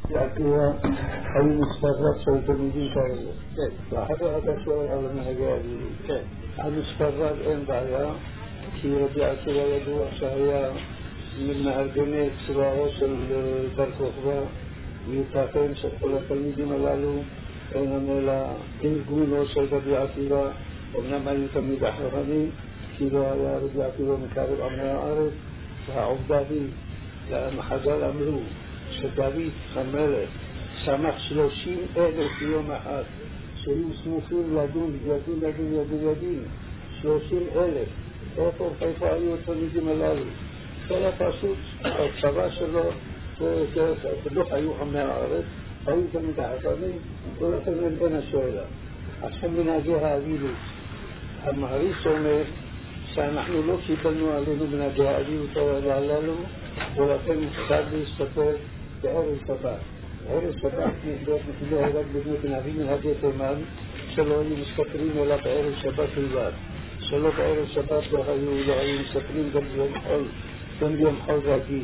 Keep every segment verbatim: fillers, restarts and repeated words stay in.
יעקב היו מספרות של תלמידים כאלה. ואחר כך אתה שואל על מנהגי אבילות. על מספרות אין בעיה, כי רבי עקיבא ידוע שהיה מארגני צבאו של בר כוכבא, וייתכן שכל התלמידים הללו אינם אלא ארגונו של רבי עקיבא, אמנם היו תמיד אחרונים, כי לא היה רבי עקיבא מקרב עמי הארץ, והעובדה היא, חז"ל אמרו, שדוד המלך שמח שלושים אלף ביום אחד, שהיו סמוכים לדון, ידון, ידון, ידון, ידון, שלושים אלף. איפה, איפה היו התלמידים הללו? כל הפשוט, הצבא שלו, לא היו עמי הארץ, היו תמיד האחרונים, ולכן אין השאלה. עכשיו מנהגי האבילות. המעריץ אומר שאנחנו לא קיבלנו עלינו מנהגי האבילות הללו, ולכן מוכשר להסתפר בערב שבת. ערב שבת נקבע רק בבנות מנהגי מנהגי תימן, שלא היו מסתפרים אלא בערב שבת בלבד. שלא בערב שבת לא היו, לא היו מסתפרים גם ביום חול, גם ביום חול רגיל.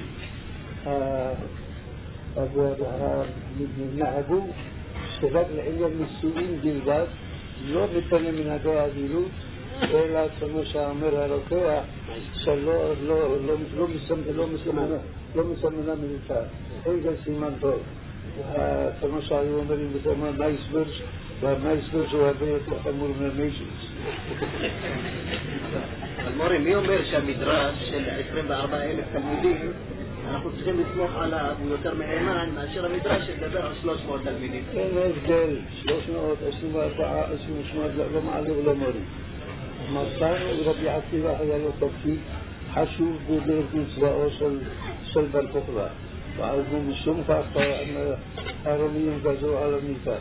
נהגו שרק לעניין נישואים בלבד, לא מפני מנהגי האבילות, אלא כמו שאומר הרוקח, שלא לא מסמנה מיותר. אין זה סימן טוב. כמו שהיו אומרים בתאמן מייסברש, והמייסברש הוא הרבה יותר חמור מהמייסברש. אבל מורי, מי אומר שהמדרש של עשרים וארבעה אלף תלמידים אנחנו צריכים לסמוך עליו, הוא יותר מהימן מאשר המדרש שדבר על שלוש מאות תלמידים? אין הבדל, שלוש מאות, עשרים וארבע, עשרים ושמונה, לא מעלה ולא מוריד. מצאנו רבי עקיבא היה לו תפקיד חשוב בארגון צבאו של בר כוכבא. ועל זה משום כך הרומיים גזרו על המיטה.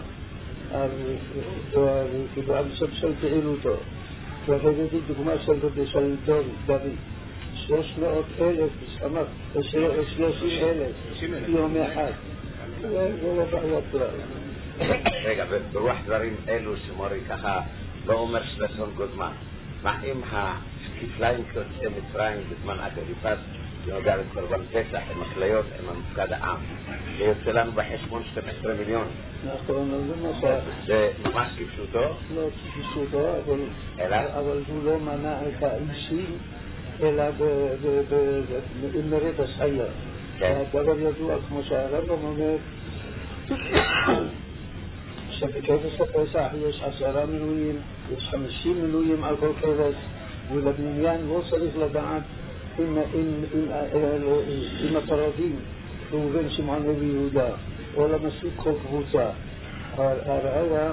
ועל של פעילותו. והבאתי דוגמה של דוד. שלוש מאות אלף, שלושים אלף, יום אחד. זה לא בעיה כלל. רגע, ברוח דברים אלו שמורי ככה לא אומר שלשון גוזמן. מה אם הכפליים כיוצאי מצרים בזמן אגריפס שנוגע לקורבן פסח עם הכליות עם המפקד העם? זה יוצא לנו בחשבון שנים עשר מיליון. נכון, זה מה זה ממש כפשוטו? לא כפשוטו, אבל הוא לא מנע את האישים אלא במרד השעיה. הדבר ידוע כמו שהרמב"ם אומר שבכבש הפסח יש עשרה מנויים, יש חמישים מנויים על כל כבש, ולבניין לא צריך לדעת עם הפרדים ראובן שמעון ויהודה, או למספיק כל קבוצה. הראיה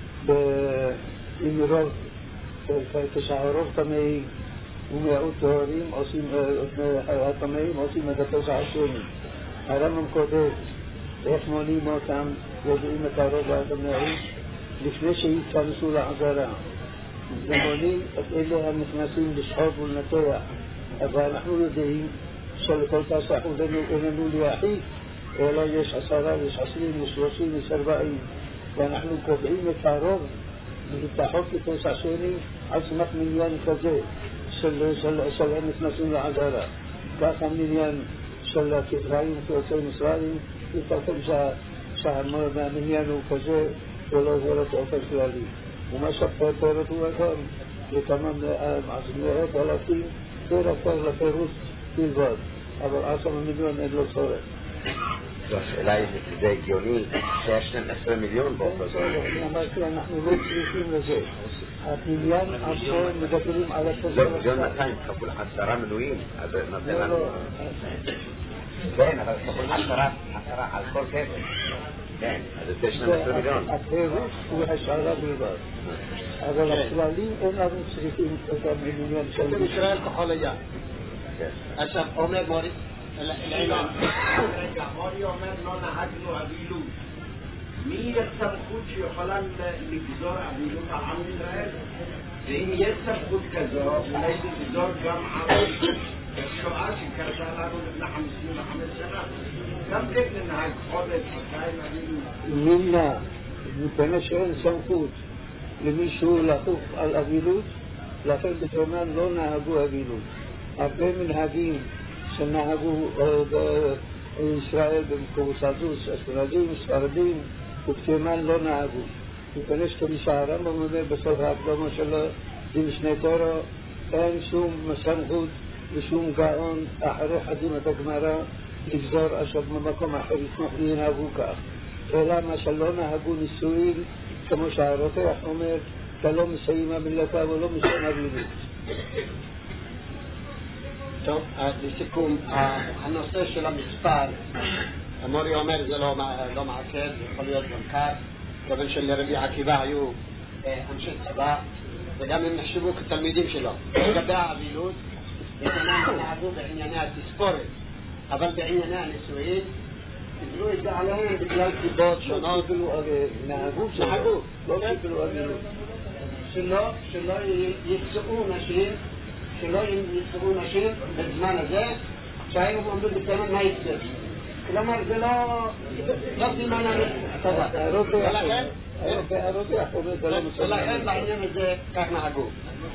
עם רוב, כשהרוב טמאים ומיעוט טהורים הטמאים עושים את הפסח השני. הרמב"ם כותב איך מונים אותם, יודעים את הרוב והטמאים לפני שהתכנסו לעזרה. ומונים את אלה הנכנסים לשחוט ולנתח. אבל אנחנו יודעים שלכל פסח איננו ליחיד, אלא יש עשרה, יש עשרים, יש שלושים, יש ארבעים. ואנחנו קובעים את הרוב להתחוק לפסח שני על סמך מניין כזה של הנכנסים לעזרה. כך המניין של הכפריים כיוצאי מצרים, יתכן שהמניין הוא כזה ולא זה באופן כללי. ומה שהפרט הוא אדם, וכמה מאות אלפים זה רק לפירוש בלבד, אבל עשרה מיליון אין לו צורך. זו השאלה היא שזה הגיוני שיש שנים עשרה מיליון באופן כללי. אמרתי, אנחנו לא צריכים לזה. הפניין עצמו מדברים על הפסח. לא, מיליון מאתיים כפול עשרה מנויים, אז נותן לנו... כן, אבל כפול עשרה, עשרה על כל כבש. כן, אז זה שנים עשרה מיליון. הפירוש הוא השערה בלבד. אבל הכללים אין לנו צריכים את המיליון של... זה ישראל כחול הים. עכשיו, אומר מורי, לעניין. רגע, מורי אומר לא נהגנו אבילות. מי יש סמכות שיכולה לגזור אבילות על עם ישראל? ואם יש סמכות כזו, אולי לגזור גם על שואה שקרתה לנו לפני חמישים וחמש שנה. גם כן ננהג חודש, חודשיים אבילות. מילה, מפני שאין סמכות למישהו לחוף על אבילות, לכן בתימן לא נהגו אבילות. הרבה מנהגים שנהגו ישראל במקורסדוס, אשכנזים, ספרדים ובתימן לא נהגו. וכנס כמישה הרמב"ם אומר בסוף ההקדומה שלו, במשנה תורה, אין שום סמכות ושום גאון אחרי חתימת הגמרא לגזור אשר במקום אחר ישמח וינהגו כך. אלא מה שלא נהגו נישואין, כמו שהרותח אומר, שלא מסיימה מילתה ולא מסיימה בילות. טוב, לסיכום, הנושא של המספר, המורי אומר זה לא מעכב, זה יכול להיות גם כך, כיוון שלרבי עקיבא היו אנשי צבא, וגם הם נחשבו כתלמידים שלו. לגבי האבילות, הם נהגו בענייני התספורת, אבל בענייני הנישואין, קיבלו את זה עליהם בגלל סיבות שונות. נהגו נהגו, לא קיבלו אבילות. שלא יצאו נשים, שלא יצאו נשים בזמן הזה, שהיינו עומדים בתימן מה יצא. כלומר, זה לא... לא סימן טובה. ולכן... ולכן בעניין הזה כך נהגו.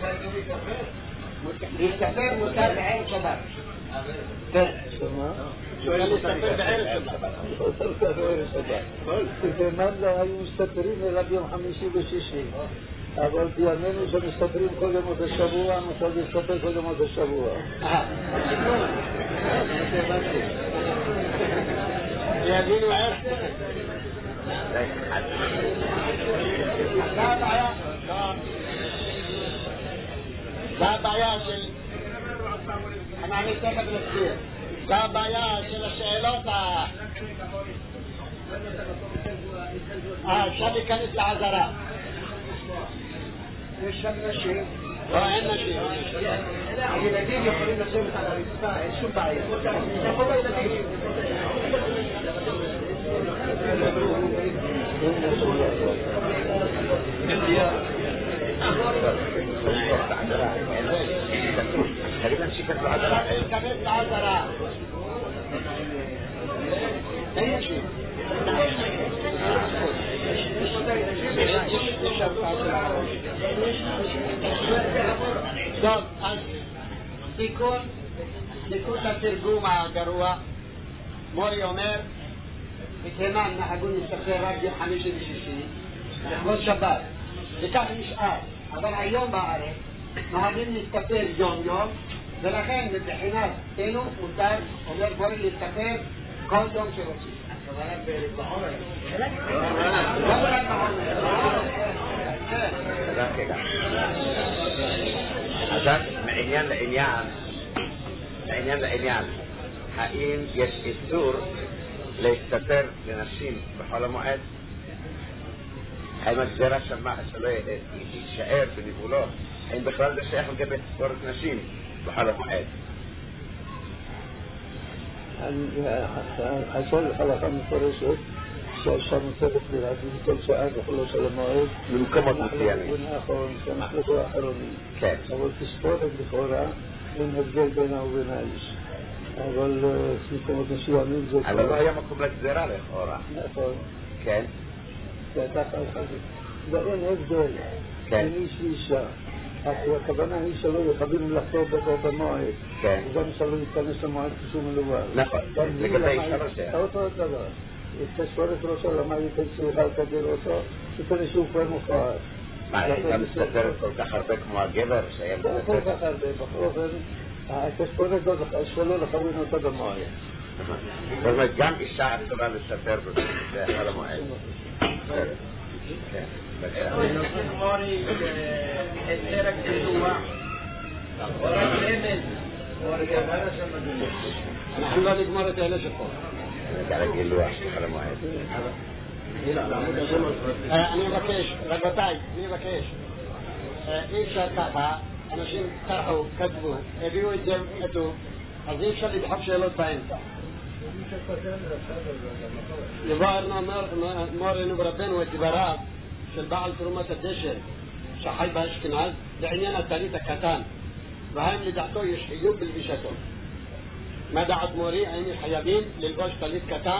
להסתפר מותר בערב שבת. כן. שואל להסתפר בערב שבת. בתימן לא היו מסתפרים אלא ביום חמישי ושישי. אבל בימינו שמסתפרים כל ימות השבוע, מותר להסתפר כל ימות השבוע. יבינו איך? זה הבעיה של... אני תכף נסביר. זה הבעיה של השאלות ה... אפשר להיכנס לעזרה. יש שם נשים. לא, אין נשים. הילדים יכולים לשבת על הרצפה, אין שום בעיה. זה כל הילדים. خلينا نشوف العذراء كمان العذراء اي شيء טוב, אז תיקון, תיקון התרגום הגרוע. מורי אומר, בתימן נהגו להסתפר רק ביום חמישי ושישי, לכבוד שבת, וכך נשאר. אבל היום בארץ נהגים להסתפר יום יום, ולכן מבחינת תנו מותר, אומר בואי להסתפר כל יום שרוצים. הכוונה בעומר. לא רק בעומר. עכשיו, מעניין לעניין, מעניין לעניין, האם יש איסור להסתתר לנשים בחול המועד? האם הגזירה שלא יישאר בניבולות? האם בכלל זה שייך לגבי תספורת נשים בחול המועד? חסול הלכה מפורשת שאפשר מוצבת להגיד כל שעה בחולו של המועד במקומות מסוימים. נכון, שאנחנו לא האחרונים. כן. אבל תספורת לכאורה אין הבדל בינה ובין האיש. אבל מקומות מסוימים זה... אבל לא היה מקום לגזירה לכאורה. נכון. כן. זה ככה אחד. ואין הבדל. כן. אין איש ואישה. הכוונה היא שלא יכולים לחזור בבית המועד. כן. וגם שלא ייכנס למועד כשהוא מלובר. נכון. לגבי אישה לא שייך. אותו דבר. תספורת ראשו למה ייכנסו לך כדי אותו, שכנס שהוא כבר מוכר. מה, היא גם מסתתרת כל כך הרבה כמו הגבר שהיה מסתתרת? כל כך הרבה, בכל אופן, התספורת שלו לכוון אותו במועד. זאת אומרת, גם אישה אסורה להסתתר בחול המועד. כן. מורי, הסדר הגזירה. רק למד. אנחנו לא נגמור את אלה שפה. זה הגילוח של חול המועד. אני מבקש, רבותיי, אני מבקש. אי אפשר ככה, אנשים טרחו, כתבו, הביאו את זה, כתוב, אז אי אפשר לדחוף שאלות באמצע. יבוארנו מורנו ורבנו את דבריו של בעל תרומת הדשן שחי באשכנז בעניין הטלית הקטן, והאם לדעתו יש חיוב בלבישתו. מה דעת מורי? האם חייבים ללבוש טלית קטן?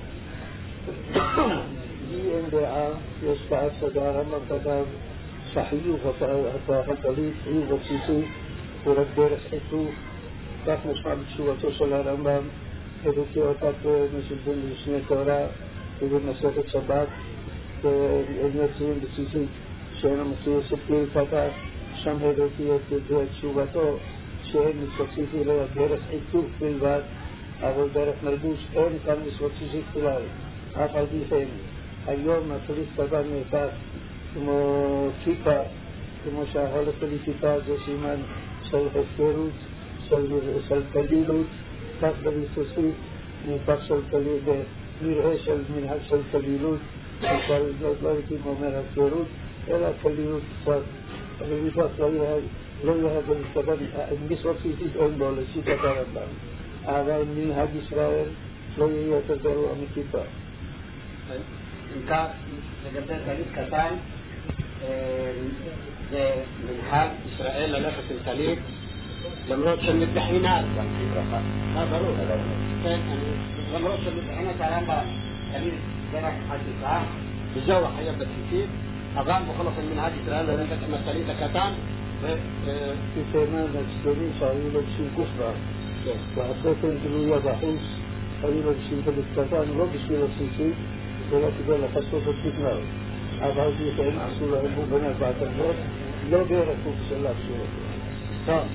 לי אין דעה, יש בהפסדה, הרמב"ם כתב שחיוב הטלית, חיוב הפסיסות, הוא רק דרך חיתוך, כך משמע בתשובתו של הרמב"ם, חידוקי אותה משלבים לשני תורה ובמסכת שבת הם יוצאים בסיסית שאין המציאו ספיר פתח שם חידוקי את תשובתו שאין מצוות אליה דרך עיצוב בלבד אבל דרך מלבוש אין כאן מצוות כלל אף על פי כן היום הפריס דבר נהפך כמו כיפה כמו שהחולף לכיפה זה סימן של הסתרות של כלילות כך בריסוסית נהפך של כלילות נראה של מנהג של כלילות שכבר לא הייתי אומר הסתרות אלא כלילות קצת אבל נהפך לא יהיה בלסתבר מצוות פיזית אין בו לשיטת הרמב"ם אבל מנהג ישראל לא יהיה יותר גרוע מכיפה. אם כך, לגבי טלית קטן זה מנהג ישראל ללכת עם טלית למרות שמבחינת גם כברכה מה ברור למרות שמבחינת הרמב"ם טלית זה רק חשיפה וזהו החייב בסיסית אבל בכל אופן מנהג ישראל ללכת עם הטלית הקטן כתימן הצדדים שהיו לבשים גופה והחותם גלויה בחוץ היו לבשים טלית קטן לא בשביל הסיסית ולא כדי לחשוף את כתנר אבל לכן עשו להם בין ארבעת הגלות לא בערכות של להשאיר אותו. טוב,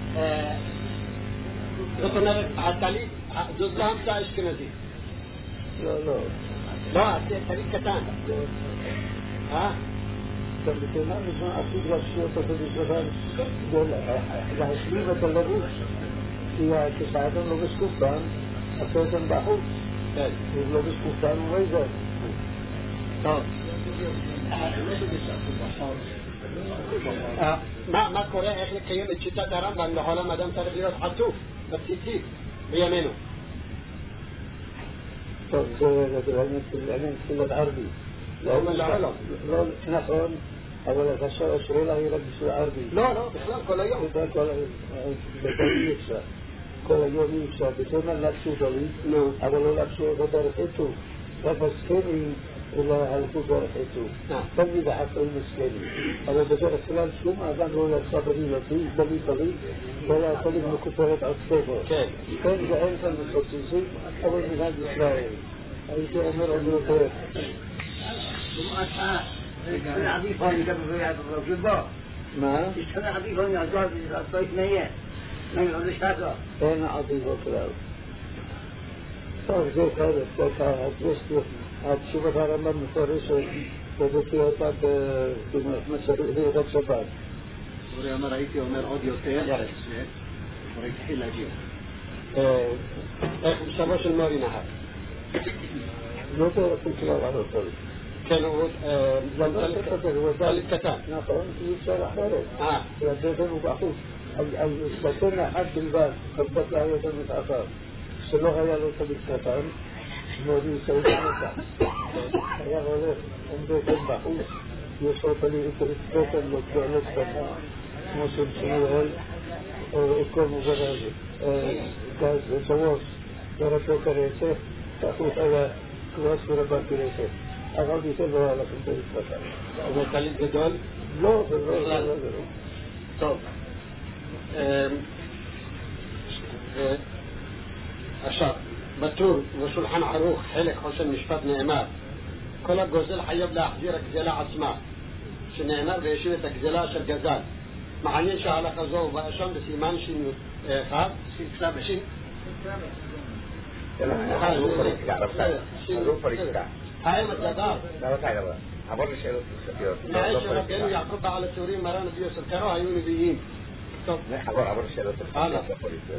זאת אומרת, הטלית, זאת לא המצאה אשכנזית. לא, לא. לא, טלית קטן. אה? גם בתימן נשמע עשו להשאיר אותו במשרדן להשלים את הלבוש כי כשאדם לא בשקופן הכתן בחוץ אם לא בשקופן הוא ריזר. טוב. מה קורה, איך לקיים את שיטת הרמב"ם לעולם אדם צריך להיות עטוף בציצית בימינו? טוב, זה עניין תפילת ערבי לא נכון אבל השאלה היא רק בשביל ערבי לא, לא, בכלל כל היום אי אפשר כל היום אי אפשר בתימן לבשו דלית אבל לא לבשו בדרך עיצוב רק מסכנים אלא הלכו דרך עיצוב תמיד החסרים מסכנים אבל בדרך כלל שום אדם לא יצא בלי לתי בלי בלי ולא יכולים מכופרת על ספר כן ואין כאן מסוציסים אבל מנהג ישראל הייתי אומר עוד יותר يشتغل عديد هون قبل في الجبار ما يشتغل عديد هون يعزوها بطريق نية ما يقولش هذا أنا عديد وكلاو طب زي هذا كذا هتوصل هتشوف هذا من مفرش وبكيوتا في مسألة هي ذات شباب وري أنا رأيتي عمر عود يوتير وريت حيل أجيب إيه شباش الماري نهار لو تعرف الكلام على الطريق كانوا ذلك كتان نقول يشتغل حاله اه يبدأ وبأخوه أو يستطيع حد البال قد لا يتم الأثار سلوها يلو تبك كتان نوري سعودي مكان يا غلط عنده كم بأخوه يصوت لي إتريتكوتا وكذلك كتان موسم سنوهل وإكون مجرد كاز سواس يرفو كريسه تأخوه أولا كواس وربا كريسه أقول يسألوا على كنت يتفتح هو قليل جدول؟ لا لا لا طب أشار بطور وشلحان عروخ حلق حسن مشفات نعمار كل الجزل حيب لا أحذيرك زلاء عصماء شنعمار بيشيرتك زلاء شرقزال معنين شعلا خزوه وأشام بس إيمان شين خاب سلام شين هلو فريقك عرفتها هلو فريقك هاي متدار لا لا تعالى بقى عبر الشيء لا عيش ربنا يعقوب على سوريين مرانا فيه سكروا عيوني بيين طب لا عبر عبر الشيء اه لا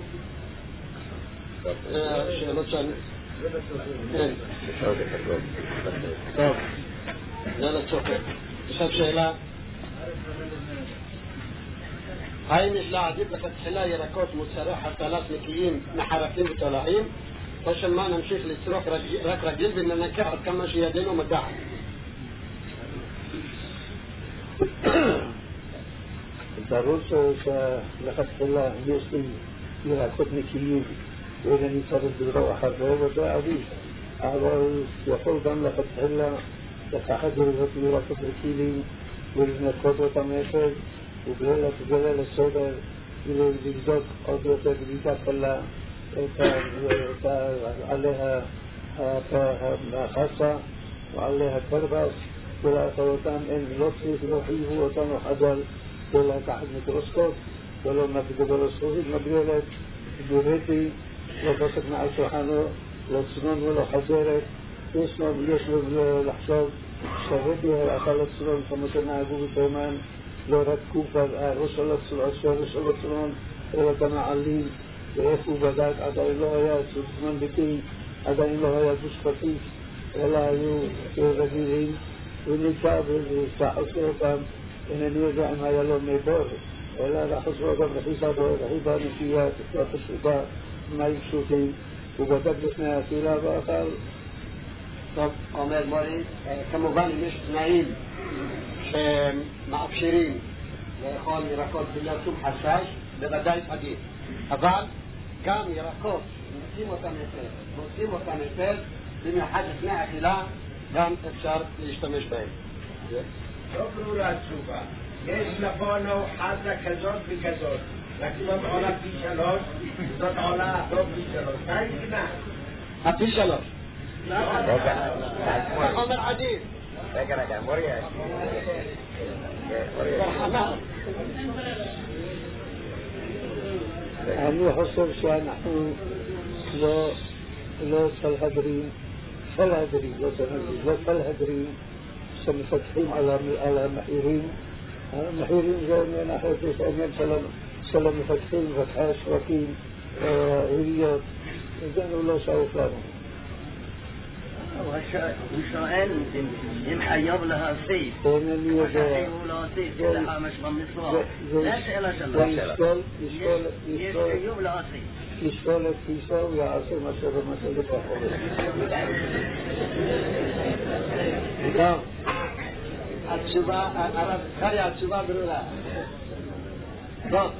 شيء لطشان طب لا لا تشوف شاف شيء لا هاي مش لا عديد لك تحلاي ركوت متسرحة ثلاث مكيين محركين بطلاعين عشان ما نمشيخ للسروح رك رجل بأننا نكعد كما شي يدينه مدعا ضرور لقد الله يسلم يراكد نكيين وإذا نصرف بالروح الروح وده عديد أعضاء يقول دم لقد الله يتحدر الرسول يراكد ركيلين ولنا القدوة تميشل وبلالة جلال السوداء إلى الزيزاق أضوة تجريتات الله עליה החסה ועליה הקרבס, ולאחרותם אין לא צריך, לא חייבו אותנו חדל לא לקחת מיקרוסקופ ולא מיקרוסקופית מגדלת, גורתי, לא פסק מעל שולחנו, לא צנון ולא חזרת. יש לו לחשוב שרבי אכל הצנון כמו שנהגו בתימן, לא רדקו ראש של הצנון אלא את המעלים, ואיך הוא בדק, עדיין לא היה צנון ביתי, עדיין לא היה דוש חטיף, אלא היו רגילים, וניסה וצחסו אותם, אינני יודע אם היה לו מבור, אלא לחסו אותם רחיבה בו, רחיבה נקייה, תקווה פשוטה, מים פשוטים, הוא בדק לפני האכילה ואכל. טוב, אומר מורי, כמובן אם יש תנאים שמאפשרים לאכול ירקות בלי סוג חשש, בוודאי עדיף. אבל גם ירקות, מוצאים אותם יותר, מוצאים אותם יותר, במיוחד לפני האכילה, גם אפשר להשתמש בהם. לא ברורה התשובה. יש לבונו חזה כזאת וכזאת, רק זאת עולה פי שלוש, זאת עולה לא פי שלוש. מה ישנה? הפי שלוש. רגע, אומר עדיף. רגע, רגע, מוריה. אני חושב שאנחנו לא לא סלהדרים, סלהדרים, לא סלהדרים, לא סלהדרים שמפתחים על המחירים. המחירים זה עניין אחר, זה עניין של המפתחים, מפתחי השווקים, עיריות, זה לא שואף לנו. הוא שואל אם חייב להוסיף, חייב להוסיף, זה חמש במצווה. זה השאלה שלו. יש חייב להוסיף. לשקול את כיסו ויעשה מה שבמצא לפחות. טוב, התשובה, הרב זכריה, התשובה ברורה. טוב.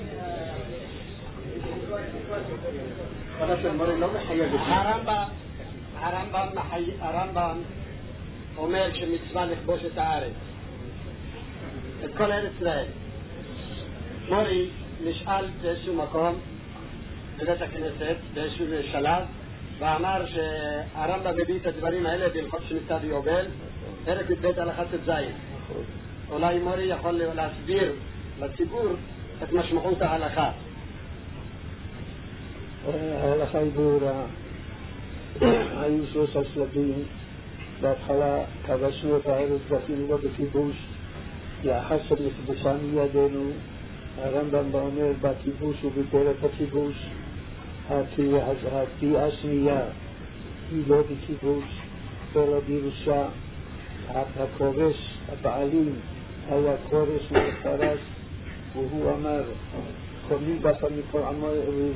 הרמב"ם הרמב"ם הרמב"ם אומר שמצווה לכבוש את הארץ, את כל ארץ ישראל. מורי נשאל באיזשהו מקום בבית הכנסת באיזשהו שלב ואמר שהרמב"ם מביא את הדברים האלה בהלכות שמיטה ויובל, פרק בית הלכה ט"ז. אולי מורי יכול להסביר לציבור את משמעות ההלכה. ההלכה היא ברורה. היו שלושה שלבים. בהתחלה כבשנו את הארץ ואפילו לא בכיבוש, לאחר שנכבשה מידינו. הרמב"ם אומר בכיבוש וביטל את הכיבוש. התביעה השנייה היא לא בכיבוש אלא בירושה. הכובש, הבעלים, היה כורש מפרש, והוא אמר חומי בכה מכל עמו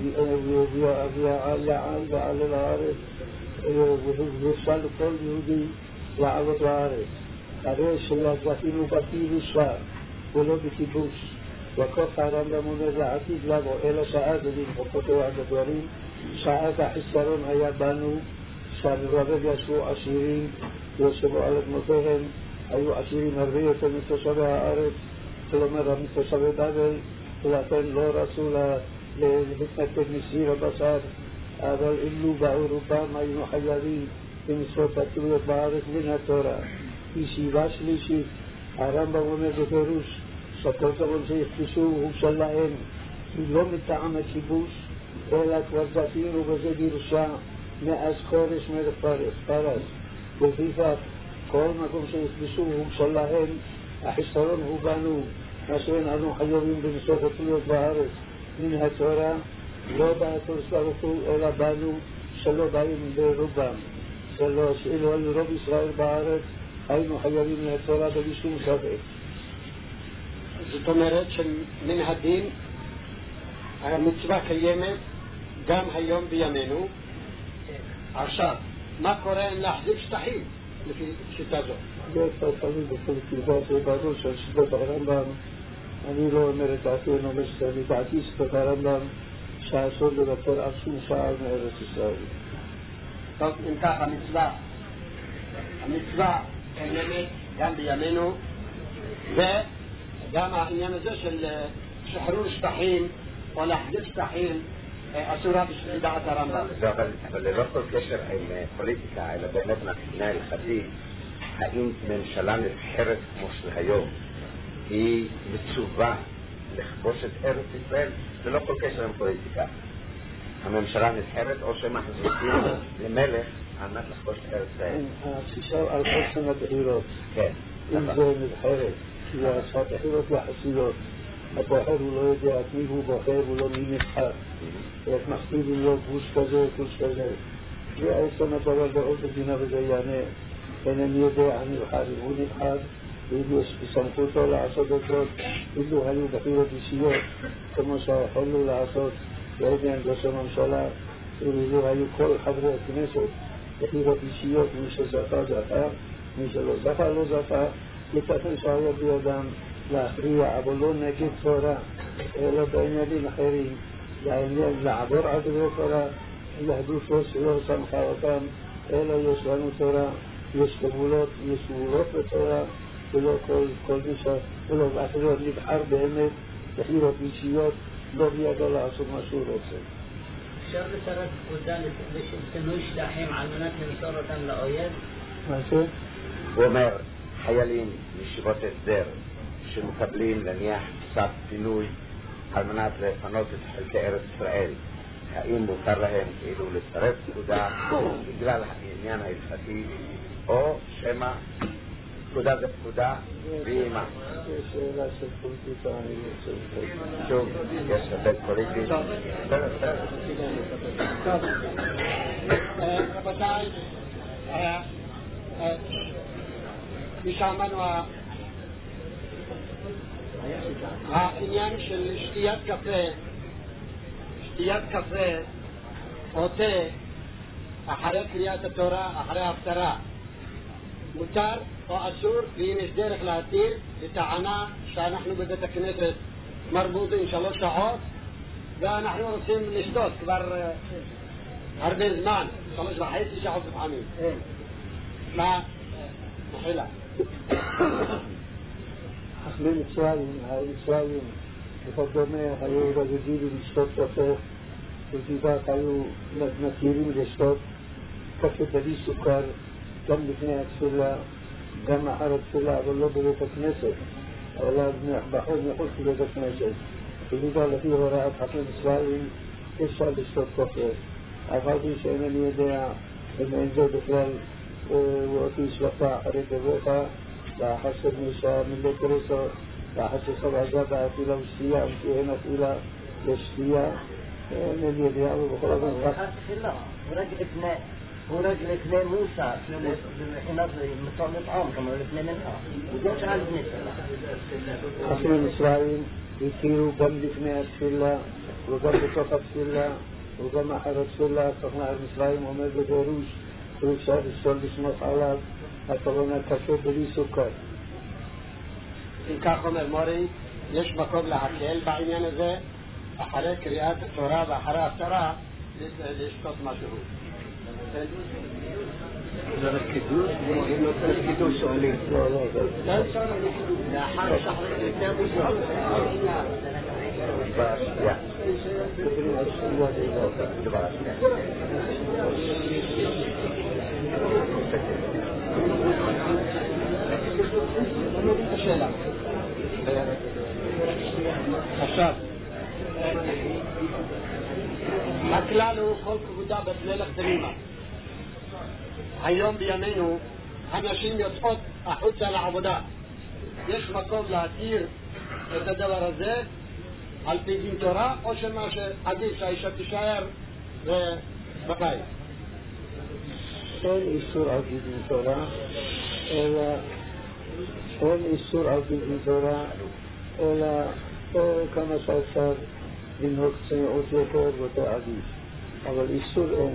ויעל ועלה לארץ, והורשה לכל יהודי לעלות לארץ. הרי שזכינו בפירושה ולא בכיבוש. וכך הרמב"ם אומר לעתיד לבוא, אלא שאז למחוקותו עד הדברים, שאז החיסרון היה בנו, שהרבב ישבו עשירים, יושבו על אדמותיהם, היו עשירים הרבה יותר מתושבי הארץ, כלומר מתושבי בבל, ולכן לא רצו להתנתק מסיר הבשר, אבל אילו באו רובם היינו חייבים במצוות התלויות בארץ מן התורה. ישיבה שלישית, הרמב"ם אומר בפירוש שכל זמן שיכבשו הוא שלהם, כי לא מטעם הכיבוש, אלא כבר זכינו בזה בירושה מאז חורש מלך פרס, פרס. ולפיכך כל מקום שיכבשו הוא שלהם, החיסרון הוא בנו, מה שאין אנו חייבים במצוות התלויות בארץ מן התורה, לא בהתרסלתו אלא בנו, שלא באים ברובם, שלא שאילו על רוב ישראל בארץ היינו חייבים מהתורה בלי שום ספק. זאת אומרת שמן הדין המצווה קיימת גם היום בימינו. עכשיו, מה קורה אם להחזיק שטחים לפי שיטה זו? זה תלוי בכל שיטה, זה ברור של שיטת הרמב"ם. אני לא אומר את דעתי, אני אומר שאני דעתי שיטת הרמב"ם שאסור לוותר על שום שער מארץ ישראל. טוב, אם כך המצווה המצווה קיימת גם בימינו, וגם העניין הזה של שחרור שטחים או להחזיק שטחים אסורה בשבידת הרמב"ם. אבל ללא כל קשר עם פוליטיקה, אלא באמת מבחינה הלכתית, האם ממשלה נבחרת כמו של היום היא מצווה לכבוש את ארץ ישראל? ללא כל קשר עם פוליטיקה. הממשלה נבחרת או שמחזיקים למלך על מנת לכבוש את ארץ ישראל? התפיסה על חוסן הבחירות. כן. אם זה נבחרת, כי הבחירות יחסיות. הבוחר הוא לא יודע את מי הוא בוחר, הוא לא מי נבחר. איך מכתיבים לו גוש כזה, גוש כזה. ועצם הדבר בעוד מדינה וזה יענה. אינני יודע, אני נבחר, הוא נבחר, ואילו יש בסמכותו לעשות אותו, אילו היו בחירות אישיות, כמו שהחלו לעשות בעניין ראש הממשלה, ואילו היו כל חברי הכנסת בחירות אישיות, מי שזכה זכה, מי שלא זכה לא זכה, ייתכן שהיה בידם להכריע, אבל לא נגד תורה, אלא בעניינים אחרים, לעניין לעבור על דברי תורה, יהדות לא סמכה אותם, אלא יש לנו תורה, יש גבולות, יש גבולות בתורה, ולא כל, כל מי שלא אחר נבחר באמת בחירות אישיות, לא בידו לעשות מה שהוא רוצה. אפשר לסרב פקודה לפינוי שטחים על מנת למסור אותם לאויב? מה זה? הוא אומר, חיילים מישיבות הסדר שמקבלים נניח צו פינוי על מנת לפנות את חלקי ארץ ישראל, האם מותר להם כאילו לסרב פקודה בגלל העניין ההלכתי, או שמה פקודה זה פקודה והיא מה? יש שאלה של פוליטיקה, אני רוצה שוב, יש היבט פוליטי. טוב, רבותיי, כפי שאמרנו, העניין של שתיית קפה, שתיית קפה או תה אחרי קריאת התורה, אחרי ההפטרה, מותר או אסור, ואם יש דרך להתיר, לטענה שאנחנו בבית הכנסת מרבוטים שלוש שעות ואנחנו רוצים לשתות כבר הרבה זמן, שלוש וחצי שעות לפעמים. מה? מחילה. חכמי מצרים, הישראלים, וכדומה, היו רגילים לשתות קפה, וטבעת היו מתירים לשתות קפה בלי סוכר, גם לפני התפילה, גם אחר התפילה, אבל לא בבית הכנסת, אבל בחור מחוץ לבית הכנסת. ובגלל לפי הוראת חכמי מצרים, אפשר לשתות קפה. אבל מי שאינני יודע, אם אין זה בכלל, ואותי שלפה אחרי דבריך, לאחסר מישה מלא קרסו, לאחסר סבעזה באפילה ושתייה, ושתיהן אפילה ושתייה, אינני יודע, ובכל הזמן רק... תחילה, הוא רק לפני, הוא רק לפני מוסה, מבחינת מצוא מטעם, כלומר לפני מנחה, הוא לא שעה לפני תפילה. חכמי מצרים התירו גם לפני התפילה, וגם בתוך התפילה, וגם אחר התפילה, חכמי מצרים אומר בפירוש, ואפשר לשאול לסמוך עליו, הכוונה קפה בלי סוכר. אם כך אומר מורי, יש מקום להקל בעניין הזה, אחרי קריאת התורה ואחרי ההפטרה, לשתות משהו. זה קידוש, אם לא צריך קידוש שואלים. לא, לא, זה... לאחר שחרית לפני המוזר. דבר השנייה. כתבים על שתייה זה דבר השנייה. השאלה. עכשיו, הכלל הוא כל כבודה בת מלך דרימה. היום בימינו הנשים יוצאות החוצה לעבודה. יש מקום להתיר את הדבר הזה על פי דין תורה, או שמה שעדיף שהאישה תישאר בבית? אין איסור על פי דין תורה, אלא אין איסור על פי דין תורה, אלא כמה שאפשר לנהוג צניעות יותר ואתה עדיף, אבל איסור אין.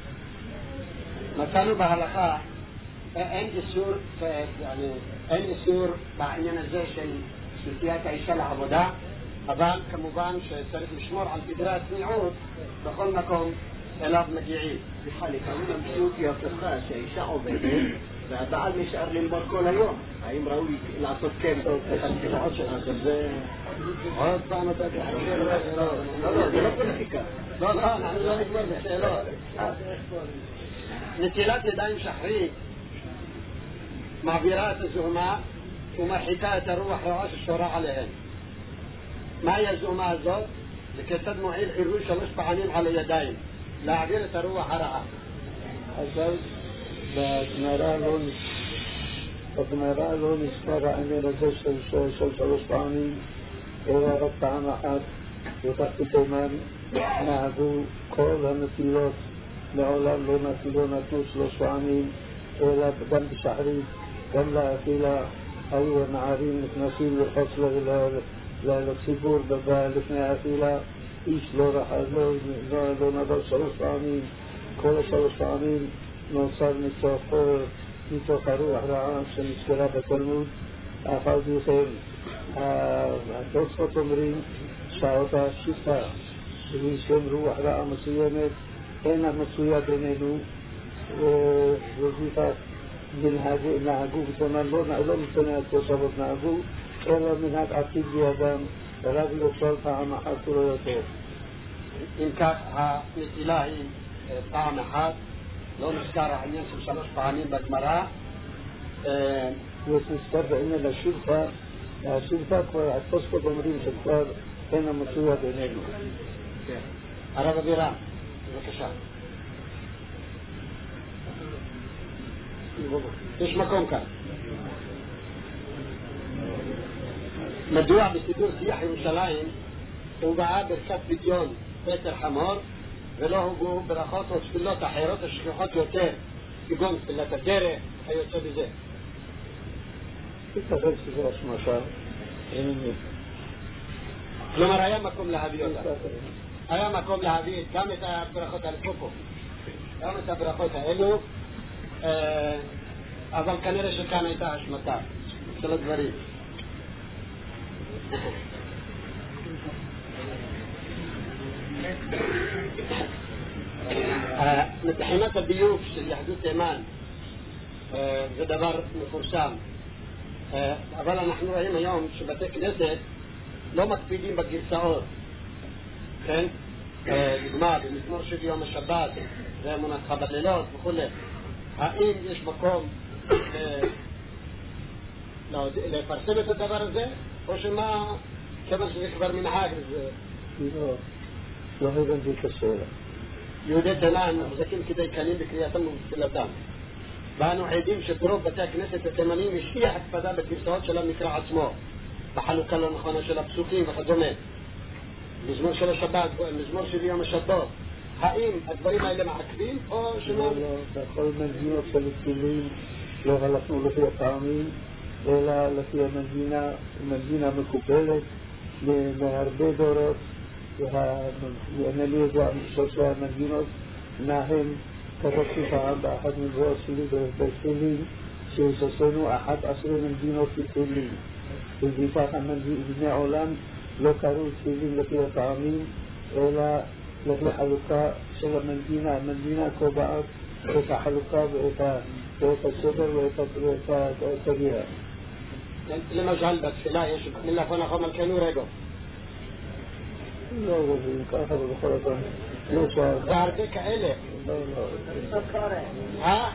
מצאנו בהלכה אין איסור, אין איסור בעניין הזה של יציאת האישה לעבודה, אבל כמובן שצריך לשמור על סדרי הצניעות בכל מקום אליו מגיעים. בכלל, לפעמים המציאות היא הפוכה, שהאישה עובדת והבעל נשאר ללמוד כל היום. האם ראוי לעשות כן? לפחות עוד פעם אתה תחזיר לשאלות. לא, לא, זה לא פוליטיקה. לא, לא, אנחנו לא נגמר בשאלות. נטילת ידיים שחרית מעבירה את הזוהמה ומרחיקה את הרוח רעה ששורה עליהן. מהי הזוהמה הזאת? וכיצד מועיל עירוי שלוש פעמים על הידיים להעביר את הרוח הרעה? אבל בגמרא לא בגמרא לא נזכר העניין הזה של שלוש פעמים, אלא רק פעם אחת. בתחת תימן נהגו כל הנטילות, מעולם לא נתנו שלוש פעמים, אלא גם בשחרית, גם לאכילה. היו הנערים נכנסים לחוץ לציבור לפני האכילה, איש לא נדל שלוש פעמים. כל השלוש פעמים נוצר מתוך הרוח רעה שנזכרה בתלמוד. אף על פי כן התוספות אומרים שאותה שיטה שהיא שם רוח רעה מסוימת אינה מצויה בינינו, ולפיכך נהגו בתימן, לא מתנה התוספות נהגו, אלא מנהג עתיד בידם, רק נוצר פעם אחת ולא יותר. אם כך הנטילה היא פעם אחת, לא נזכר העניין של שלוש פעמים בגמרא. ונזכר בעניין השילפה, השילפה כבר התוספות אומרים שכבר אינה מצויה בינינו. הרב אבירם, בבקשה. יש מקום כאן. מדוע בסידור שיח ירושלים הוא באה ברכת פדיון פטר חמור ולא הוגו ברכות או תפילות אחרות השכיחות יותר, כגון תפילת הדרך היוצא בזה? תתחל שזה השמשה. כלומר היה מקום להביא אותה, היה מקום להביא גם את הברכות הלפופו, גם את הברכות האלו, אבל כנראה שכאן הייתה השמטה של הדברים. מבחינת הביוב של יהדות תימן זה דבר מפורסם, אבל אנחנו רואים היום שבתי כנסת לא מקפידים בגרסאות, כן? דוגמה במזמור של יום השבת ואמונתך בלילות וכו'. האם יש מקום לפרסם את הדבר הזה, או שמה כיוון שזה כבר מנהג? לא, לא הבנתי את השאלה. יהודי תימן מחזיקים כדי קלים בקריאתם ובתפילתם, ואנו עדים שברוב בתי הכנסת התימנים יש אי הקפדה בגרסאות של המקרא עצמו, בחלוקה לא נכונה של הפסוקים וכדומה. מזמור של השבת, מזמור של יום השבת, האם הדברים האלה מעכבים או שלא? לא, לא, בכל מנגינות של תפילים לא הלכנו לפי הפעמים, אלא לפי המנגינה, מנגינה מקובלת להרבה דורות, ואני לא יודע שלושת המנגינות נהם. קראתי פעם באחד מבואות שלי בתפילים שהוססנו אחת עשרה מנגינות בתפילים, ובכך בני עולם לא קראו תפילים לפי הפעמים, אלא לפי חלוקה של המנגינה. המנגינה קובעת את החלוקה ואת הסדר ואת התגיעה. למשל בתפילה יש מלאכון החום על כנו רגו. לא רואים ככה ובכל אופן לא שואל. זה הרבה כאלה. לא, לא. אה?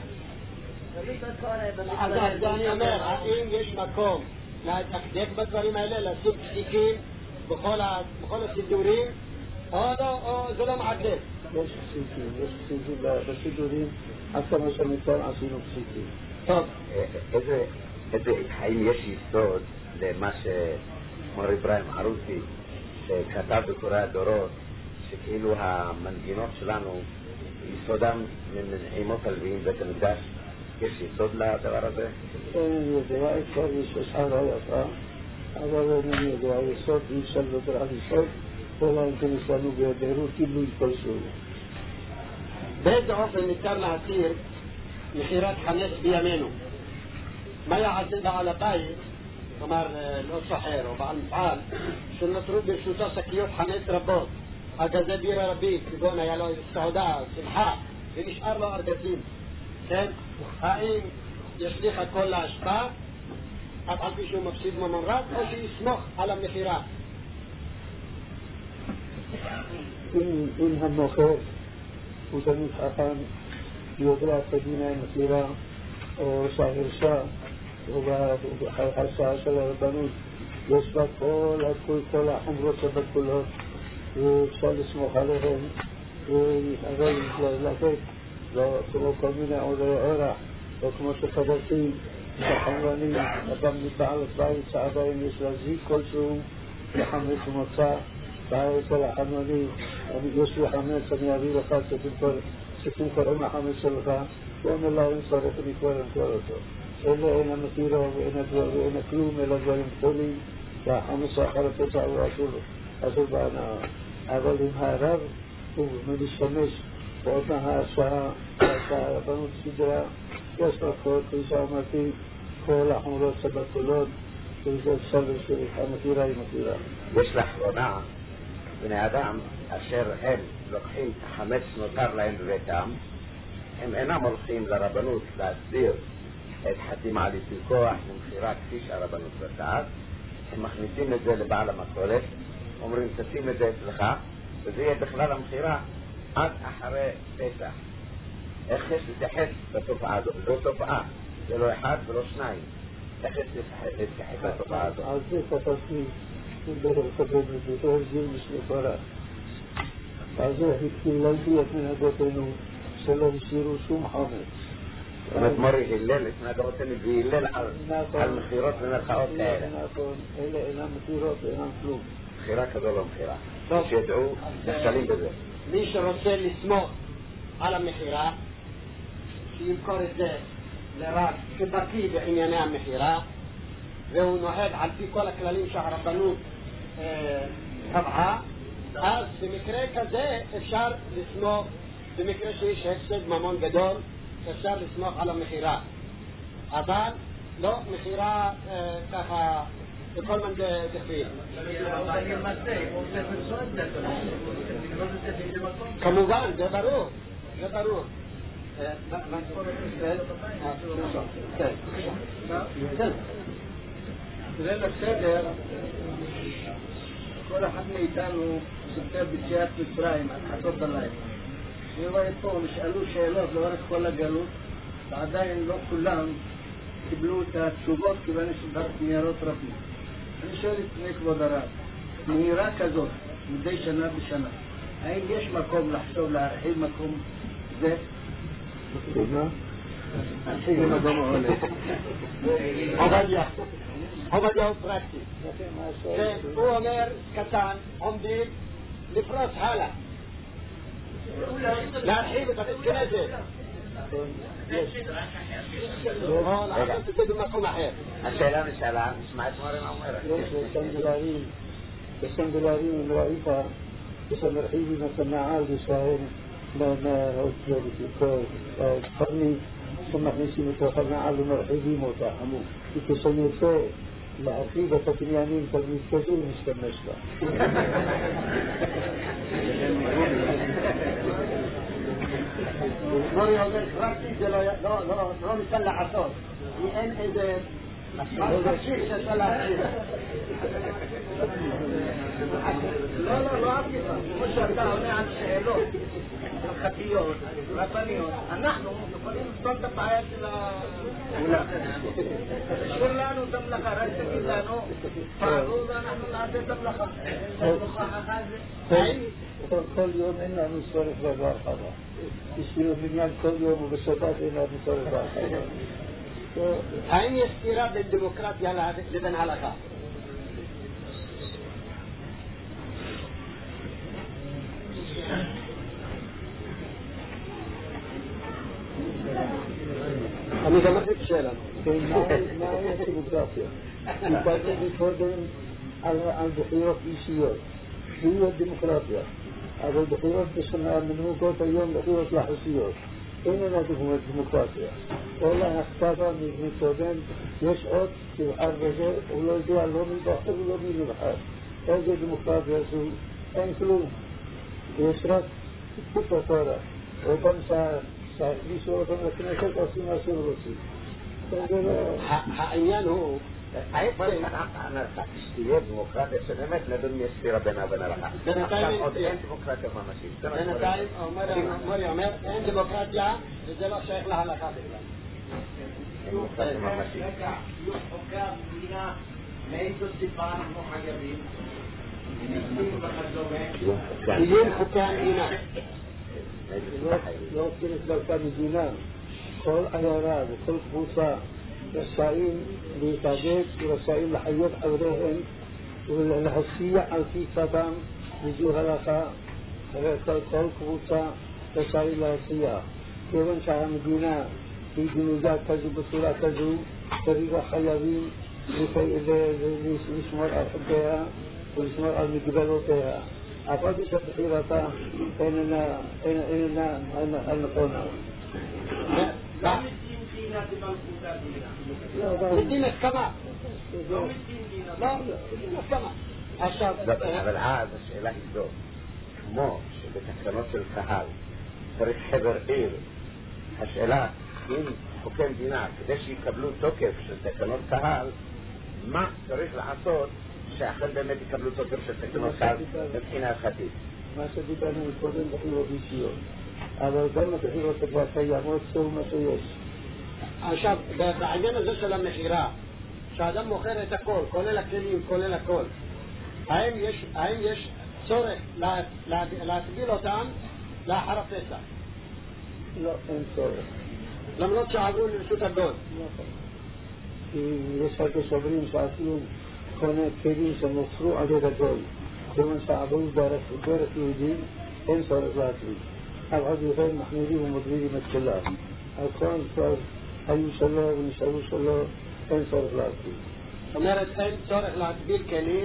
אז אני אומר, האם יש מקום להתקדק בדברים האלה, לשים פסיקים בכל הסידורים, או לא, או זה לא מעדק? יש פסיקים, יש פסיקים בסידורים, עד כמה שניתן עשינו פסיקים. טוב. איזה, האם יש יסוד למה שמור אברהם ערוסי כתב בקוראי הדורות, שכאילו המנגינות שלנו יסודם מנעימות הלוויים בית המקדש? יש יסוד לדבר הזה? אני יודע, אפשר יש השערה יפה, אבל אני יודע, יסוד אי אפשר לדבר על יסוד, אלא אם כן יש לנו בבירור כאילו יתפלשו. באיזה אופן ניתן להתיר מכירת חמץ בימינו? מה יעשה בעל הבית, כלומר לא סוחר או בעל מפעל, שנותרו ברשותו שקיות חמץ רבות, הגזי בירה רבית, כגון היה לו סעודה, שמחה, ונשאר לו ארגזים, כן? האם ישליך הכל להשפעה, אף על פי שהוא מפסיד ממון רב, או שיסמוך על המחירה אם המוכר הוא תמיד חכם, יודע את הדין המחירה או שההרשה או בהרשאה של הרבנות יש בה כל החומרות שבתקולות ואפשר לסמוך עליהן אבל לתת כמו כל מיני עורי אורח או כמו שחברתי בחמרנים אדם מבעל בית שעדיין יש לה זיק כלשהו לחמץ ומוצא בעל של החמרנים יש לי חמץ אני אביא לך שתמכור עם החמץ שלך ואומר לה אין צורך לקרוא למכור אותו אלא אין המחירה ואין הכלום אלא דברים גדולים והחמץ האחר הפצע הוא אסור בהנאה אבל אם הרב הוא משתמש באותה ההרשאה שהרבנות סדרה יש לה כל כפי שאמרתי כל החומרות שבתולות וזה אפשר שהמחירה היא מחירה. יש לאחרונה בני אדם אשר הם לוקחים חמץ נותר להם בביתם הם אינם הולכים לרבנות להסביר את חתימה על ייפוי כוח ומחירה כפי שהרבנות רצתה הם מכניסים את זה לבעל המכולת אומרים תשים את זה אצלך וזה יהיה בכלל המחירה עד אחרי פסח. איך יש להתייחס לתופעה הזאת? זו תופעה, זה לא אחד ולא שניים. איך יש להתייחס לתופעה הזאת? אז זה כתבתי בדרך כלל בביתו הרזיל משלי פרה. אז זה התקללתי את מנהגותינו שלא השאירו שום חמץ. זאת אומרת מורי הלל את מנהגותינו והלל על מחירות במרכאות כאלה. נכון, אלה אינם מחירות ואינם כלום. מחירה כזו לא מחירה. שידעו נכשלים בזה. מי שרוצה לסמוך על המחירה שימכור את זה לרב שבקיא בענייני המחירה והוא נוהג על פי כל הכללים שהרבנות קבעה אז במקרה כזה אפשר לסמוך במקרה שיש הפסד ממון גדול אפשר לסמוך על המחירה אבל לא מחירה ככה בכל מן דחביל כמובן זה ברור זה ברור זה בסדר כל אחד מאיתנו סופר ביציאת מצרים על חצות הלילה אני רואה פה נשאלו שאלות לאורך כל הגלות ועדיין לא כולם קיבלו את התשובות כיוון שדרת ניירות רבים אני שואל את פני כבוד הרב מהירה כזאת מדי שנה בשנה האם יש מקום לחשוב להרחיב מקום זה? מה? להרחיב מקום העולה עובדיה עובדיה הוא פרקטי הוא אומר קטן עומדים לפרוס הלאה להרחיב את הבית כנסת לא לעשות את זה במקום אחר השאלה נשאלה נשמע את מורים אומרת בסנדלרים בסנדלרים אם ראית בסמרחיבים את הנעל בישראל חרני שמכניסים את הנעל ומרחיבים אותה וכשאני יוצא להרחיב את הקניינים תלמיד כזה ומשתמש לה מורי אומר פרקטי זה לא ניתן לעשות אין איזה מכשיר שאפשר להרחיב לא לא לא אביך כמו שאתה עונה על שאלות הלכתיות רבניות אנחנו יכולים לפתור את הבעיה של העולם תשאיר לנו את המלאכה רק תגיד לנו פעלו ואנחנו נעשה את המלאכה כל יום אין לנו צורך בהרחבה בשביל בניין כל יום ובשבת אין לנו צורך בהרחבה האם יש סתירה בין דמוקרטיה לבין הלכה? אני גם מחליט שאלה מה היא הדמוקרטיה? דיברתי קודם על בחירות אישיות זו הדמוקרטיה אבל בחירות בשנה מנהוגות היום בחירות יחסיות איננה דמוקרטיה אלא הכתבה מקודם יש עוד שבחר בזה הוא לא יודע לא מבחר ולא מבחר איזה דמוקרטיה זו אין כלום יש רק תקופה תורה אותם שהכניסו אותם לכנסת עושים מה שהם רוצים העניין הוא ההפך, שתהיה דמוקרטיה שבאמת נדון מי הספירה בינה ובין הלכה. עכשיו עוד אין דמוקרטיה ממשית. בינתיים מורי אומר, אין דמוקרטיה וזה לא שייך להלכה בכלל. אין דמוקרטיה ממשית. רגע, יהיו חוקי המדינה, מאיזו סיבה אנחנו חייבים? קיום חוקי המדינה. לא רוצים את המדינה. כל עיירה וכל קבוצה רשאים להתאגד ורשאים לחיות חבריהם ולהסיע על פי צדם וזו הלכה. כל קבוצה רשאים להסיע. כיוון שהמדינה היא גנוזה כזו בצורה כזו, צריך חייבים לשמור על חוקיה ולשמור על מגבלותיה. אבל שבחירתה איננה הנכונה. מדין הסכמה. לא, מדין הסכמה. עכשיו, אבל אז השאלה היא זו, כמו שבתקנות של קהל צריך חבר עיר, השאלה אם חוקי מדינה, כדי שיקבלו תוקף של תקנות קהל, מה צריך לעשות שאכן באמת יקבלו תוקף של תקנות קהל מבחינה הלכתית? מה שדיברנו קודם בחירות אישיות, אבל גם הבחירות כבר קיימות, זהו מה שיש. עכשיו, בעניין הזה של המחירה, שהאדם מוכר את הכל, כולל הכלים, כולל הכל, האם יש, האם יש צורך לה, לה, להסביל אותם לאחר הפסח? לא, אין צורך. למרות שעברו לרשות הגול. נכון. כי יש הרבה שאומרים שאפילו קונה כלים שנוצרו על יד הגול. כיוון שעברו דרך יהודים, אין צורך להסביל. אבל יותר מחמירים ומגבירים את כולם. הכל כבר היו שלו ונשארו שלו, אין צורך להסביל. זאת אומרת, אין צורך להסביל כלים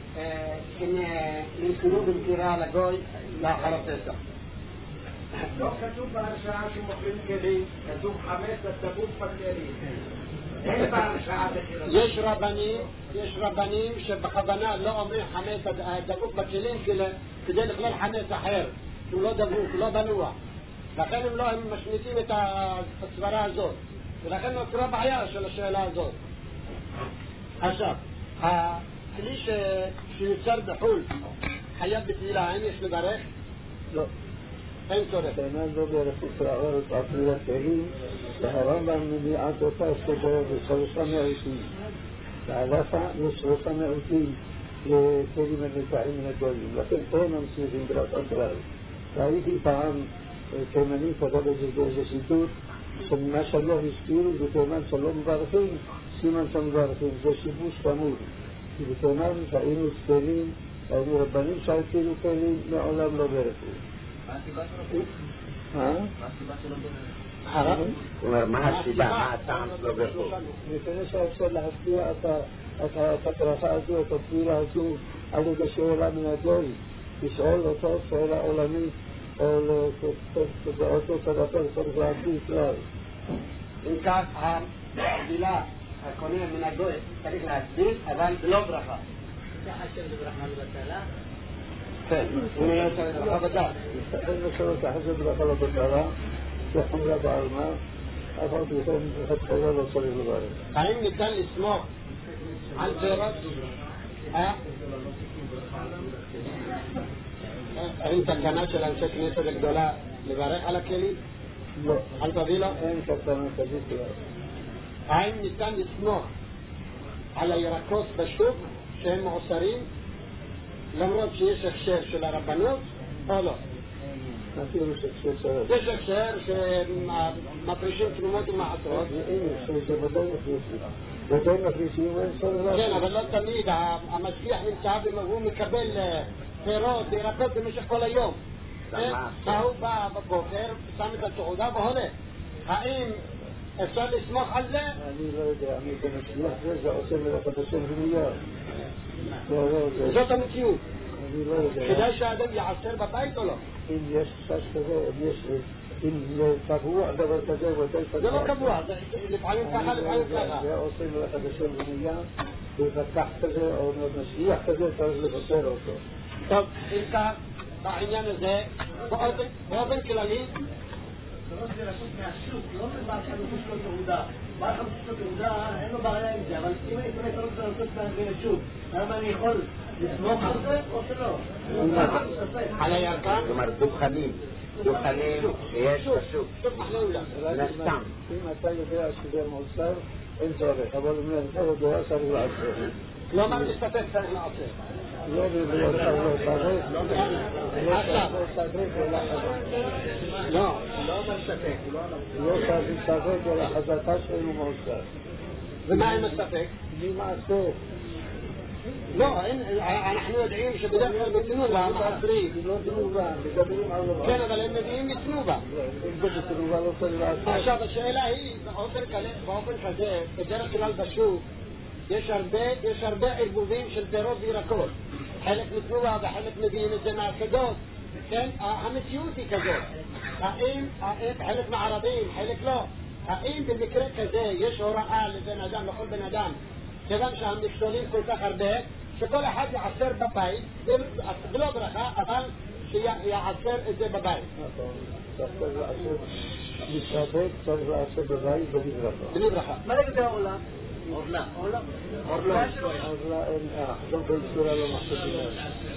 שנמכרו במכירה לגוי לאחר הפסח. לא כתוב בהרשאה שמוכרים כלים, כתוב חמש הדבוק בכלים. אין בהרשאה בכלים. יש רבנים, יש רבנים שבכוונה לא אומרים חמש הדבוק בכלים כדי לכלול חמש אחר, שהוא לא דבוק, לא בנוע. לכן הם לא, הם משמיטים את הסברה הזאת. ולכן נוצרה בעיה של השאלה הזאת. עכשיו, הכלי שיוצר בחול חייב בתהילה, האם יש לברך? לא. אין צורך. שאינן לא ברכות לעורף על פני הכלים, והרמב"ם מניעת אותה סדר בשלושה מיעוטים. בהלכה יש שלושה מיעוטים לכלים הנקעים מן הגולים, לכן אין המסמיכים ברכה כלל. ראיתי פעם תימנים כתב איזה שידור, שמה שלא הזכירו בתימן שלא מברכים, סימן שמברכים, זה שיבוש חמור. כי בתימן ראינו כלים, ראינו רבנים שהזכירו כלים, מעולם לא ברכו. מה הסיבה שלו? מה? מה הסיבה שלו? הרב? הוא אומר, מה הסיבה, מה הטעם שלו ברכו? לפני שאפשר להשפיע את הברכה הזו, את התפילה הזו, על ידי שאלה מן הגוי, לשאול אותו שאלה עולמית, או לאותו סדפר צריך להסביר כלל. אם כך, התפילה הקונה מן הגוי צריך להסביר, אבל לא ברכה. זה חשב לברכה לבטלה? כן, הוא לא צריך ברכה בטלה. אין לשאול את החשב ברכה לבטלה, שחומרה בעלמה, אבל בכלל התחילה לא צריך לברך. האם ניתן לסמוך על פירות? האם תקנה של אנשי כנסת הגדולה לברך על הכלים? לא. על תבילה? אין תקנה כזאת כלל. האם ניתן לסמוך על הירקות בשוק שהם מעושרים למרות שיש הכשר של הרבנות או לא? אפילו שהכשר יש הכשר שמפרישים תרומות ומעשרות. זה ודאי מפרישים. ודאי מפרישים ואין צורך. כן, אבל לא תמיד המשגיח נמצא והוא מקבל פירות וירקות במשך כל היום. הוא בא בבוקר, שם את התעודה והולך. האם אפשר לסמוך על זה? אני לא יודע, אני במשגיח זה, זה עושה מלאכת השם ומיד. זאת המציאות. אני לא יודע. כדאי שהאדם יעשר בבית או לא? אם יש חשש כזה, אם יש... אם זה קבוע דבר כזה ודאי כזה. זה לא קבוע, לפעמים ככה, לפעמים ככה. זה עושה מלאכת השם ומיד, ובקח כזה או משגיח כזה צריך לבשר אותו. טוב, אם כך, בעניין הזה, באופן כללי, שלוש ירקות מהשוק, לא מבעל חלוקות שלו תעודה. בעל חלוקות שלו תעודה, אין לו בעיה עם זה, אבל אם אני קורא שלוש ירקות מהשוק, למה אני יכול לסמוך על זה או שלא? על הירקן? כלומר, דוכנים. דוכנים שיש בשוק. שוק מחלולה. נסתם. אם אתה יודע שזה מוסר, אין צורך, אבל אם אתה יודע צריך לעשות. כלומר, מסתפק צריך לעשות. לא בבריאות לא צריך, לא צריך אלא חזק. לא, לא מסתפק. לא צריך אלא חזקה שלנו מוסר. ומה הם מסתפק? למעשה. לא, אנחנו יודעים שבדרך כלל בתנובה מחזרים. לא תנובה, מדברים על דבר. כן, אבל הם מביאים מתנובה. אם זה בתנובה לא צריך לעשות. עכשיו, השאלה היא, באופן כזה, בדרך כלל בשוק, יש הרבה, יש הרבה ערבובים של פירות וירקות. חלק מתנובה וחלק מביאים את זה מהשדות. כן, המציאות היא כזאת. האם, חלק מערבים, חלק לא. האם במקרה כזה יש הוראה לבן אדם, לכל בן אדם, כיוון שהמכשולים כל כך הרבה, שכל אחד יעשר בבית, בלא ברכה, אבל שיעשר את זה בבית. נכון, צריך לעשות, מסתפק צריך לעשות בבית בלי ברכה. בלי ברכה. מה לגבי העולה? עורלה. עורלה. עורלה. עורלה אין, החזון באיסורה לא מחשבים.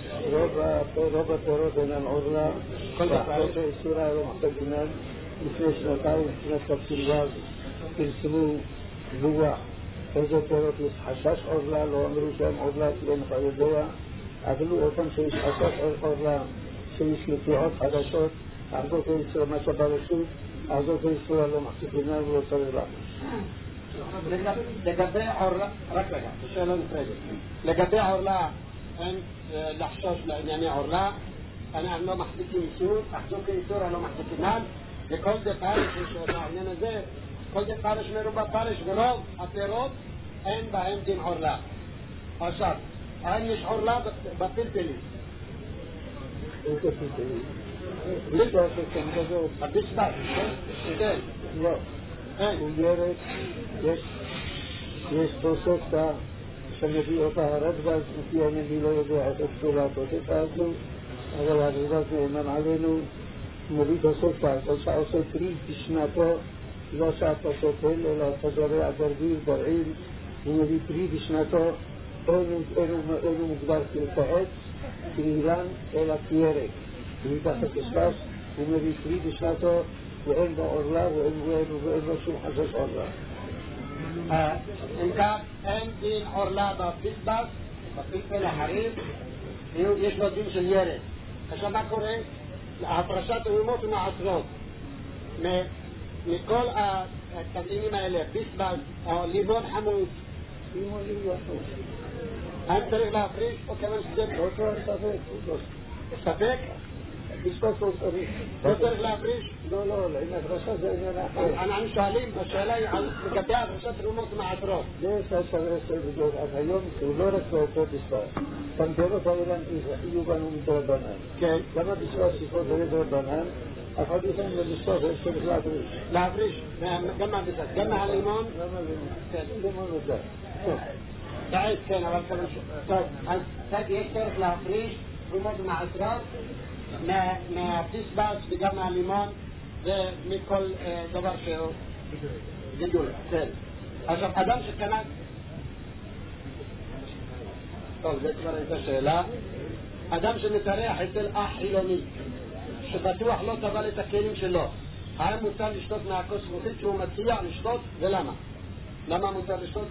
רוב הפירות אינן עורלה, החזון באיסורה לא מחשבים. לפני שנתיים, לפני תפסילבאז, פרסמו דוח. איזה פירות יש חשש עורלה, לא אמרו שהם עורלה, כי אין לך יודע. אפילו אותם שיש חשש עורלה, שיש יציאות חדשות, החזון באיסורה מה שבא לשוב, החזון באיסורה לא מחשבים ולא צריך להחש. לגבי עורלה, רק רגע, שאלה נפרדת. לגבי עורלה, אין לחשוש לענייני עורלה, אנחנו לא מחזיקים איסור, אחזוק איסור, לא מחזיקים נל, וכל זה פרש, יש העניין הזה, כל זה פרש מרובה פרש, ורוב הפירות אין בהם דין עורלה. עכשיו, האם יש עורלה בפלפלים? איזה פלפלים? בלי לעשות כאן כזאת. בביסבס, כן? לא. הוא ירק, יש, יש תוספתא שמביא אותה הרדב"ז, לפי אני לא יודע את התשובה התוספתא הזו, אבל הרדב"ז נאמן עלינו, מביא תוספתא, אתה עושה פרי בשנתו, לא שאתה שותל, אלא אתה זורע דרגיל, דרעיל, הוא מביא פרי בשנתו, אינו מוגדר כעץ, כאילן, אלא כירק. הוא מתחת כשפס, הוא מביא פרי בשנתו, ואין בו עורלה ואין בו שום חשש עורלה. אם כך, אין דין עורלה בפיסבס, בפלפל החריף, יש לו דין של ירק. עכשיו מה קורה? הפרשת תאומות ומעשרות. מכל התבלינים האלה, פיסבס או לימון חמוץ, לימון חמוץ. האם צריך להפריש או כיוון שזה... לא צריך ספק. ספק? פיסבס לא צריך. לא צריך להפריש? לא, לא, אם הפרשה זה עניין אחר. אנחנו שואלים, השאלה היא לגבי הפרשת תאומות ומעשרות. זה שעשר עשר בגלל עד היום, הוא לא רק באותו פיסבס. פנדרות העולם יהיו בנו מדרבנן. כן. למה פיסבס יפות לדרבנן? אף אחד יתן לפיסבס, יש צריך להפריש. להפריש, גם מהפיסבס, גם מהלימון? למה לימון? כן, לימון וזה. תעד, כן, אבל כמה ש... טוב, אז יש צריך להפריש תאומות ומעשרות מהפיסבס וגם מהלימון ומכל דבר שהוא גידול. כן. עכשיו, אדם שקנה... טוב, זה כבר הייתה שאלה. אדם שמתארח אצל אח חילוני, שבטוח לא טבל את הכלים שלו, האם מותר לשתות מהכוס מותית שהוא מציע לשתות, ולמה? למה מותר לשתות?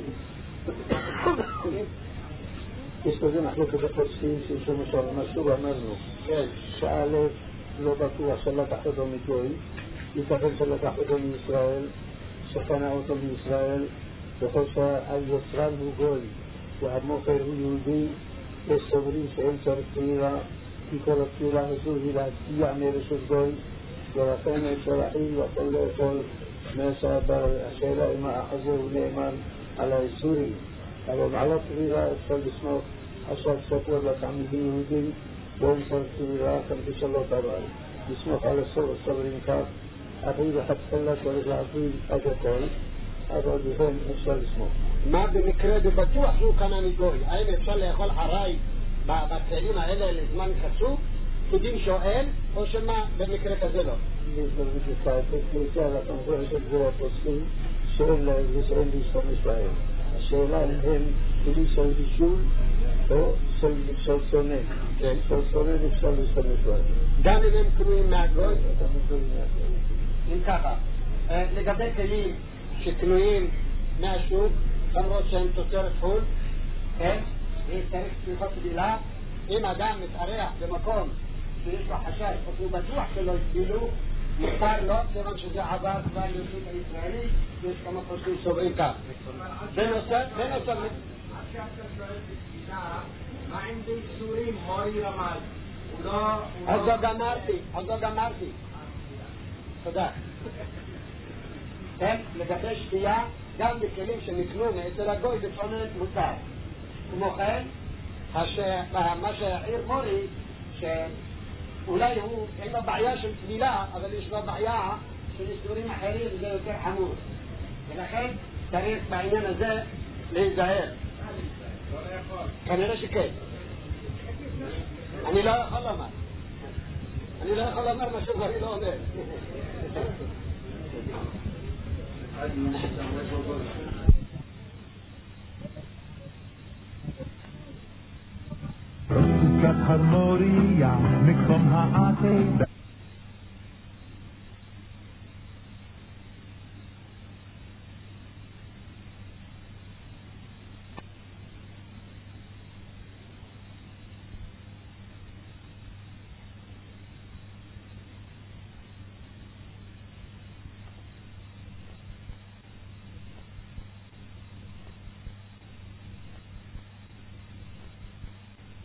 יש כזה מחלוקת הפוסקים שמשל משהו אמרנו שא' לא בטוח שלקח אותו מגוי, ייתכן שלקח אותו מישראל, שקנה אותו מישראל, בכל שהיצרן הוא גוי והמוכר הוא יהודי, יש סוברים שאין צריך תפילה, כי כל התפילה הזו היא להצביע מרשות גוי, ולכן אפשר להחיל ויכול לאכול מעשה השאלה אם האחזה הוא נאמן על האיסורים. אבל על התפילה אפשר לסמוך עכשיו ספר לתלמידים יהודים ואין צריך תפילה כפי שלא טבל. לסמוך על הסוברים כך, אפילו התפילה צריך להפעיל עד הכל, אבל בכן אפשר לסמוך. מה במקרה בבטוח שהוא קנה מגוי? האם אפשר לאכול עראי בכלים האלה לזמן חשוב? ייחודים שואל, או שמה במקרה כזה לא? יש במקרה כזה, כי על התמכור של גבול הפוסקים, שאין להם ושאין להשתמש בהם. השאלה הם כלי של בישול או של שונא. של שונא אפשר להשתמש בהם. גם אם הם קנויים מהגוי? גם אם קנויים מהגוי. אם ככה, לגבי כלים שקנויים מהשוק, למרות שהם תוצרת חו"ל, כן? צריך צריכות גדילה. אם אדם מתארח במקום שיש לו חשש או שהוא בטוח שלא יסבילו, מותר לו, כיוון שזה עבר כבר לרשות הישראלית, יש כמה פוסקים סוברים כך. בנוסף, בנוסף... עד שאתה שואל בתפילה, מה עם באיסורים, מורי רמז? הוא לא... אז לא גמרתי, אז לא גמרתי. תודה. כן, לגבי שתייה, גם בכלים שנקנו מאצל הגוי בצונן מותר. כמו כן, מה שהעיר מורי, שאולי הוא, אין לו בעיה של תמילה, אבל יש לו בעיה של איסורים אחרים, וזה יותר חמור. ולכן צריך בעניין הזה להיזהר. כנראה שכן. אני לא יכול לומר. אני לא יכול לומר מה שבריא לא אומר. סוכת המוריה, מקום העתידה